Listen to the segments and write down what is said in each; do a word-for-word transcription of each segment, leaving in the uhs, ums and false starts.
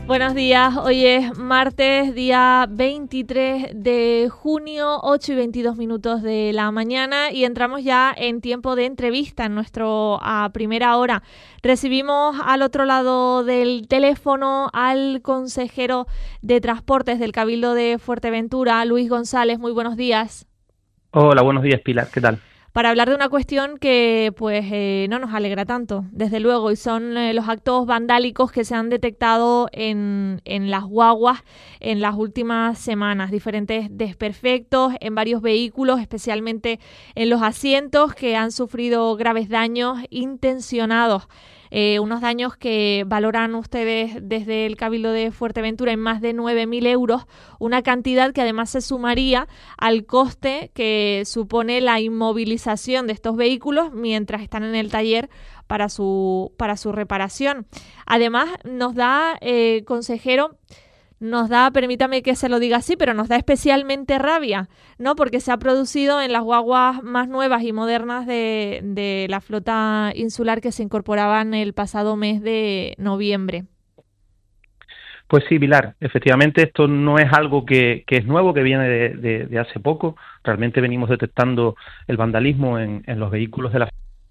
Buenos días, hoy es martes, día veintitrés de junio, ocho y veintidós minutos de la mañana y entramos ya en tiempo de entrevista en nuestro a primera hora. Recibimos al otro lado del teléfono al consejero de Transportes del Cabildo de Fuerteventura, Luis González. Muy buenos días. Hola, buenos días, Pilar. ¿Qué tal? Para hablar de una cuestión que pues eh, no nos alegra tanto, desde luego, y son eh, los actos vandálicos que se han detectado en, en las guaguas en las últimas semanas, diferentes desperfectos en varios vehículos, especialmente en los asientos, que han sufrido graves daños intencionados. Eh, unos daños que valoran ustedes desde el Cabildo de Fuerteventura en más de nueve mil euros, una cantidad que además se sumaría al coste que supone la inmovilización de estos vehículos mientras están en el taller para su, para su reparación. Además, nos da, eh, consejero, nos da, permítame que se lo diga así, pero nos da especialmente rabia, ¿no? Porque se ha producido en las guaguas más nuevas y modernas de, de la flota insular que se incorporaban el pasado mes de noviembre. Pues sí, Pilar, efectivamente esto no es algo que, que es nuevo, que viene de, de, de hace poco. Realmente venimos detectando el vandalismo en, en los vehículos de la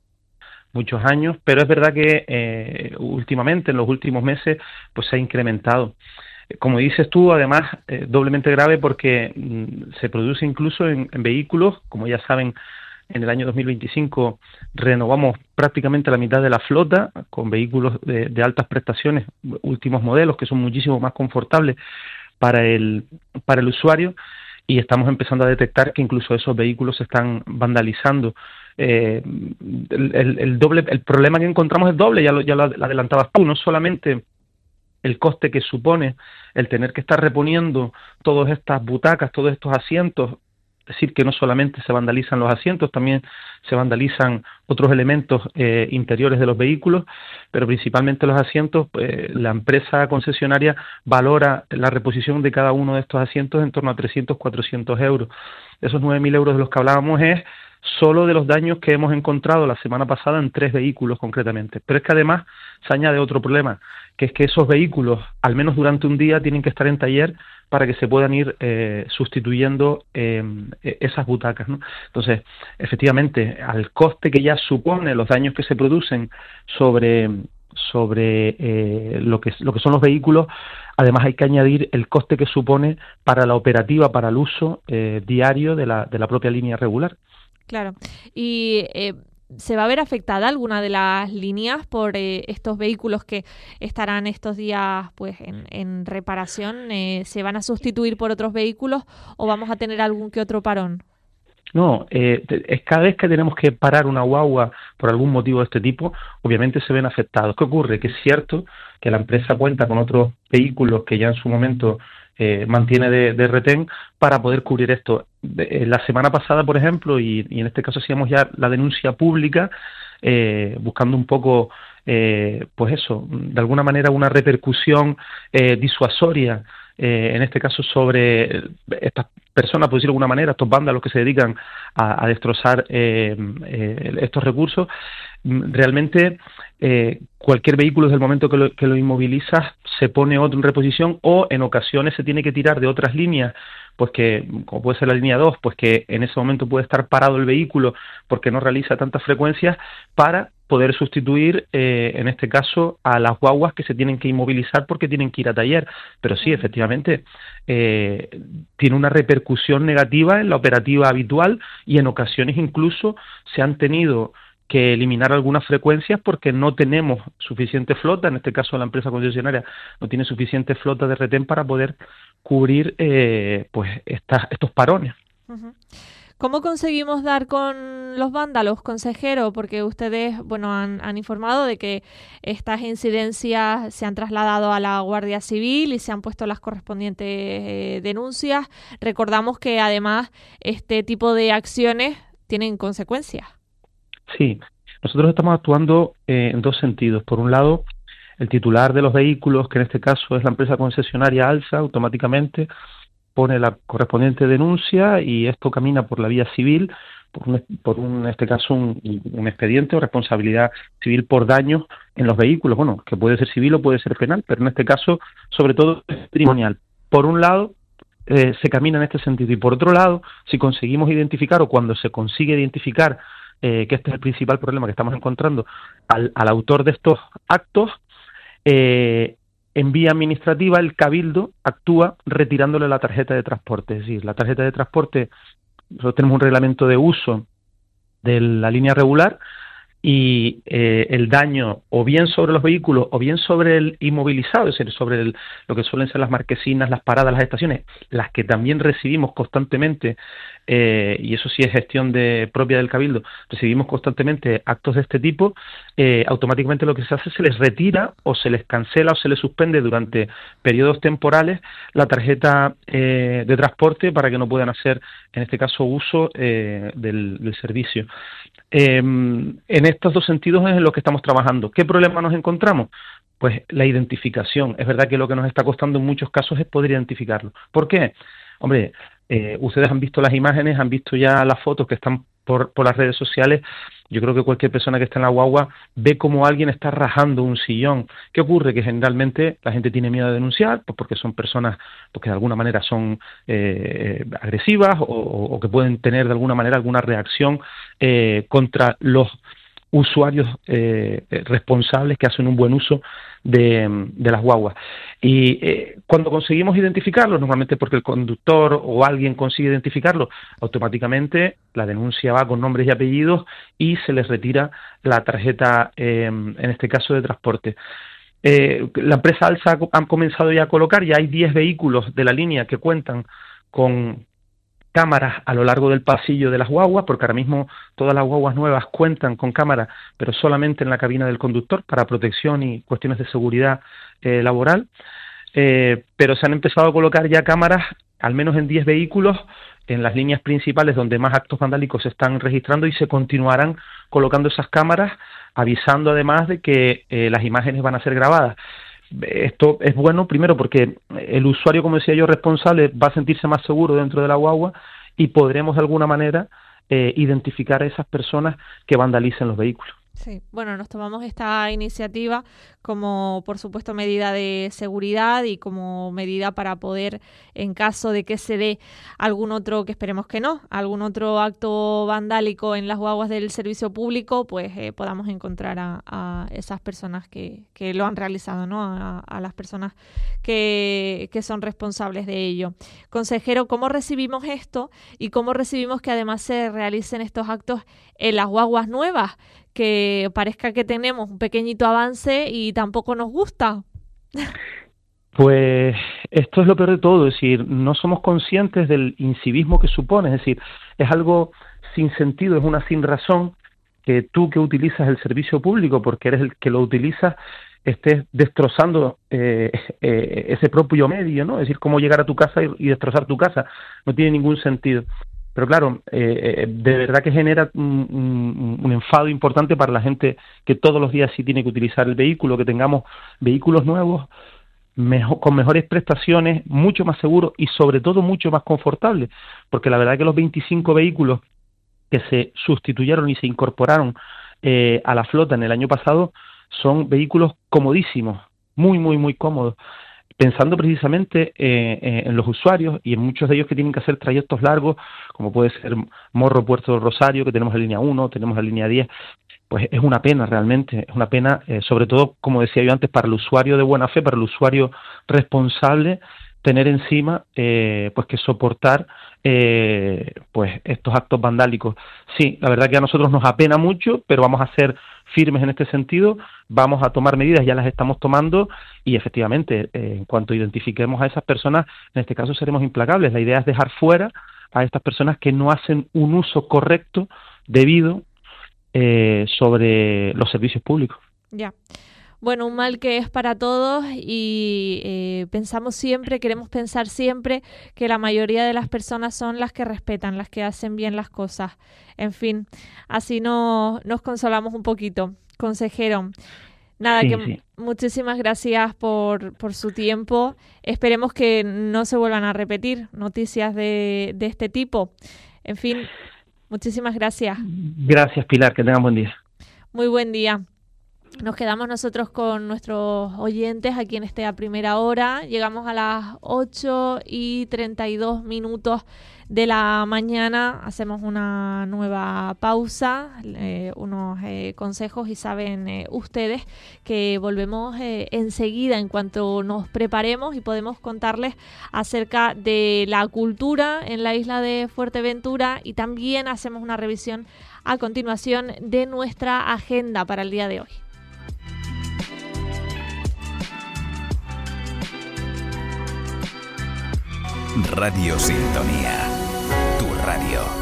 muchos años, pero es verdad que eh, últimamente, en los últimos meses, pues se ha incrementado. Como dices tú, además, eh, doblemente grave porque mm, se produce incluso en, en vehículos, como ya saben, en el año dos mil veinticinco renovamos prácticamente la mitad de la flota con vehículos de, de altas prestaciones, últimos modelos que son muchísimo más confortables para el, para el usuario, y estamos empezando a detectar que incluso esos vehículos se están vandalizando. Eh, el, el, el doble, el problema que encontramos es doble, ya lo, ya lo adelantabas tú, no solamente el coste que supone el tener que estar reponiendo todas estas butacas, todos estos asientos. Es decir, que no solamente se vandalizan los asientos, también se vandalizan otros elementos eh, interiores de los vehículos, pero principalmente los asientos. Pues, la empresa concesionaria valora la reposición de cada uno de estos asientos en torno a trescientos, cuatrocientos euros. Esos nueve mil euros de los que hablábamos es solo de los daños que hemos encontrado la semana pasada en tres vehículos concretamente. Pero es que además se añade otro problema, que es que esos vehículos, al menos durante un día, tienen que estar en taller para que se puedan ir eh, sustituyendo eh, esas butacas, ¿no? Entonces, efectivamente, al coste que ya supone los daños que se producen sobre sobre eh, lo que lo que son los vehículos, además hay que añadir el coste que supone para la operativa, para el uso eh, diario de la de la propia línea regular. Claro. Y eh, ¿se va a ver afectada alguna de las líneas por eh, estos vehículos que estarán estos días pues en, en reparación? Eh, ¿Se van a sustituir por otros vehículos o vamos a tener algún que otro parón? No, eh, es cada vez que tenemos que parar una guagua por algún motivo de este tipo, obviamente se ven afectados. ¿Qué ocurre? Que es cierto que la empresa cuenta con otros vehículos que ya en su momento eh, mantiene de, de retén para poder cubrir esto. De, eh, la semana pasada, por ejemplo, y, y en este caso hacíamos ya la denuncia pública, eh, buscando un poco, eh, pues eso, de alguna manera una repercusión eh, disuasoria, eh, en este caso sobre estas personas, por decirlo de alguna manera, estos vándalos que se dedican a, a destrozar eh, eh, estos recursos. Realmente eh, cualquier vehículo, desde el momento que lo, que lo inmovilizas, se pone otro en reposición, o en ocasiones se tiene que tirar de otras líneas, pues que, como puede ser la línea dos, pues que en ese momento puede estar parado el vehículo porque no realiza tantas frecuencias, para poder sustituir, eh, en este caso, a las guaguas que se tienen que inmovilizar porque tienen que ir a taller. Pero sí, efectivamente, eh, tiene una repercusión negativa en la operativa habitual, y en ocasiones incluso se han tenido que eliminar algunas frecuencias porque no tenemos suficiente flota. En este caso la empresa concesionaria no tiene suficiente flota de retén para poder cubrir eh, pues estas, estos parones. Uh-huh. ¿Cómo conseguimos dar con los vándalos, consejero? Porque ustedes, bueno, han, han informado de que estas incidencias se han trasladado a la Guardia Civil y se han puesto las correspondientes eh, denuncias. Recordamos que además este tipo de acciones tienen consecuencias. Sí, nosotros estamos actuando eh, en dos sentidos. Por un lado, el titular de los vehículos, que en este caso es la empresa concesionaria ALSA, automáticamente pone la correspondiente denuncia y esto camina por la vía civil, por, un, por un, en este caso un, un expediente o responsabilidad civil por daños en los vehículos, bueno, que puede ser civil o puede ser penal, pero en este caso sobre todo es patrimonial. Por un lado, eh, se camina en este sentido y por otro lado, si conseguimos identificar o cuando se consigue identificar eh, que este es el principal problema que estamos encontrando al, al autor de estos actos, eh, en vía administrativa el cabildo actúa retirándole la tarjeta de transporte, es decir, la tarjeta de transporte, nosotros tenemos un reglamento de uso de la línea regular y eh, el daño o bien sobre los vehículos o bien sobre el inmovilizado, es decir, sobre el, lo que suelen ser las marquesinas, las paradas, las estaciones, las que también recibimos constantemente, eh, y eso sí es gestión de propia del Cabildo, recibimos constantemente actos de este tipo, eh, automáticamente lo que se hace es se les retira o se les cancela o se les suspende durante periodos temporales la tarjeta eh, de transporte para que no puedan hacer, en este caso, uso eh, del, del servicio. Eh, en estos dos sentidos es en lo que estamos trabajando. ¿Qué problema nos encontramos? Pues la identificación. Es verdad que lo que nos está costando en muchos casos es poder identificarlo. ¿Por qué? Hombre, eh, ustedes han visto las imágenes, han visto ya las fotos que están por, por las redes sociales. Yo creo que cualquier persona que está en la guagua ve como alguien está rajando un sillón. ¿Qué ocurre? Que generalmente la gente tiene miedo de denunciar, pues porque son personas pues que de alguna manera son eh, agresivas o, o que pueden tener de alguna manera alguna reacción eh, contra los usuarios eh, responsables que hacen un buen uso de, de las guaguas. Y eh, cuando conseguimos identificarlos, normalmente porque el conductor o alguien consigue identificarlo, automáticamente la denuncia va con nombres y apellidos y se les retira la tarjeta, eh, en este caso de transporte. Eh, la empresa Alsa ha comenzado ya a colocar, ya hay diez vehículos de la línea que cuentan con cámaras a lo largo del pasillo de las guaguas, porque ahora mismo todas las guaguas nuevas cuentan con cámaras, pero solamente en la cabina del conductor para protección y cuestiones de seguridad eh, laboral, eh, pero se han empezado a colocar ya cámaras, al menos en diez vehículos, en las líneas principales donde más actos vandálicos se están registrando y se continuarán colocando esas cámaras, avisando además de que eh, las imágenes van a ser grabadas. Esto es bueno primero porque el usuario, como decía yo, responsable va a sentirse más seguro dentro de la guagua y podremos de alguna manera eh, identificar a esas personas que vandalicen los vehículos. Sí, bueno, nos tomamos esta iniciativa como, por supuesto, medida de seguridad y como medida para poder, en caso de que se dé algún otro, que esperemos que no, algún otro acto vandálico en las guaguas del servicio público, pues eh, podamos encontrar a, a esas personas que, que lo han realizado, ¿no? A, a las personas que, que son responsables de ello. Consejero, ¿cómo recibimos esto y cómo recibimos que además se realicen estos actos en las guaguas nuevas? Que parezca que tenemos un pequeñito avance y tampoco nos gusta. Pues esto es lo peor de todo, es decir, no somos conscientes del incivismo que supone, es decir, es algo sin sentido, es una sin razón que tú que utilizas el servicio público, porque eres el que lo utilizas, estés destrozando eh, eh, ese propio medio, ¿no? Es decir, cómo llegar a tu casa y, y destrozar tu casa, no tiene ningún sentido. Pero claro, eh, de verdad que genera un, un, un enfado importante para la gente que todos los días sí tiene que utilizar el vehículo, que tengamos vehículos nuevos mejor, con mejores prestaciones, mucho más seguros y sobre todo mucho más confortables, porque la verdad que los veinticinco vehículos que se sustituyeron y se incorporaron eh, a la flota en el año pasado son vehículos comodísimos, muy, muy, muy cómodos, pensando precisamente eh, eh, en los usuarios y en muchos de ellos que tienen que hacer trayectos largos, como puede ser Morro, Puerto Rosario, que tenemos la línea uno, tenemos la línea diez, pues es una pena realmente, es una pena, eh, sobre todo, como decía yo antes, para el usuario de buena fe, para el usuario responsable, tener encima eh, pues que soportar eh, pues estos actos vandálicos. Sí, la verdad que a nosotros nos apena mucho, pero vamos a ser firmes en este sentido, vamos a tomar medidas, ya las estamos tomando y efectivamente eh, en cuanto identifiquemos a esas personas, en este caso seremos implacables. La idea es dejar fuera a estas personas que no hacen un uso correcto, debido, eh, sobre los servicios públicos. Ya. Bueno, un mal que es para todos y eh, pensamos siempre, queremos pensar siempre que la mayoría de las personas son las que respetan, las que hacen bien las cosas. En fin, así no, nos consolamos un poquito. Consejero, Nada, Sí, que sí. muchísimas gracias por, por su tiempo. Esperemos que no se vuelvan a repetir noticias de, de este tipo. En fin, muchísimas gracias. Gracias, Pilar, que tengan buen día. Muy buen día. Nos quedamos nosotros con nuestros oyentes aquí en esta primera hora. Llegamos a las ocho y treinta y dos minutos de la mañana. Hacemos una nueva pausa, eh, unos eh, consejos y saben eh, ustedes que volvemos eh, enseguida en cuanto nos preparemos y podemos contarles acerca de la cultura en la isla de Fuerteventura, y también hacemos una revisión a continuación de nuestra agenda para el día de hoy. Radio Sintonía, tu radio.